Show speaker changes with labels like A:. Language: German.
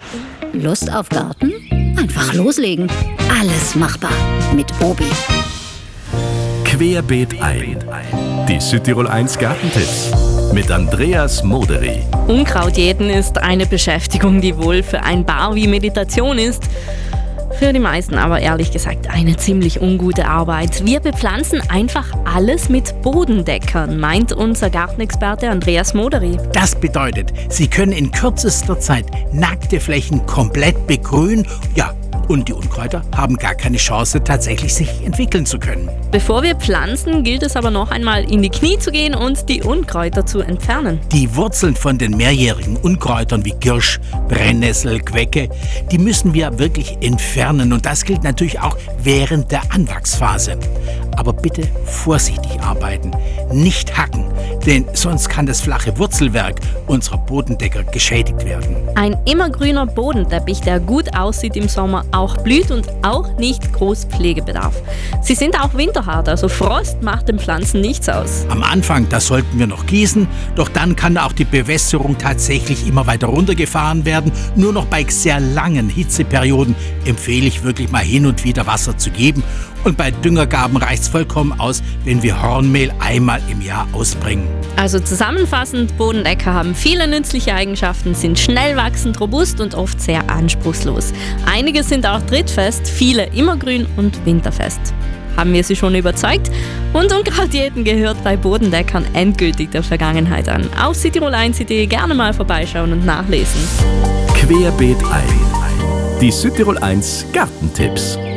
A: Lust auf Garten? Einfach loslegen. Alles machbar mit Obi.
B: Querbeet ein. Die Südtirol 1 Gartentipps mit Andreas Moderi.
C: Unkrautjäten ist eine Beschäftigung, die wohl für ein paar wie Meditation ist. Für die meisten aber ehrlich gesagt eine ziemlich ungute Arbeit. Wir bepflanzen einfach alles mit Bodendeckern, meint unser Gartenexperte Andreas Moderi.
D: Das bedeutet, Sie können in kürzester Zeit nackte Flächen komplett begrünen, und die Unkräuter haben gar keine Chance, tatsächlich sich entwickeln zu können.
C: Bevor wir pflanzen, gilt es aber noch einmal in die Knie zu gehen und die Unkräuter zu entfernen.
D: Die Wurzeln von den mehrjährigen Unkräutern wie Girsch, Brennnessel, Quecke, die müssen wir wirklich entfernen. Und das gilt natürlich auch während der Anwachsphase. Aber bitte vorsichtig arbeiten, nicht hacken, denn sonst kann das flache Wurzelwerk unserer Bodendecker geschädigt werden.
C: Ein immergrüner Bodenteppich, der gut aussieht im Sommer, auch blüht und auch nicht groß Pflegebedarf. Sie sind auch winterhart, also Frost macht den Pflanzen nichts aus.
D: Am Anfang, da sollten wir noch gießen, doch dann kann auch die Bewässerung tatsächlich immer weiter runtergefahren werden. Nur noch bei sehr langen Hitzeperioden empfehle ich wirklich mal hin und wieder Wasser zu geben. Und bei Düngergaben reicht es vollkommen aus, wenn wir Hornmehl einmal im Jahr ausbringen.
C: Also zusammenfassend, Bodendecker haben viele nützliche Eigenschaften, sind schnell wachsend, robust und oft sehr anspruchslos. Einige sind auch trittfest, viele immergrün und winterfest. Haben wir Sie schon überzeugt? Und Unkrautjäten gehört bei Bodendeckern endgültig der Vergangenheit an. Auf südtirol1.de gerne mal vorbeischauen und nachlesen.
B: Querbeet ein. Die Südtirol 1 Gartentipps.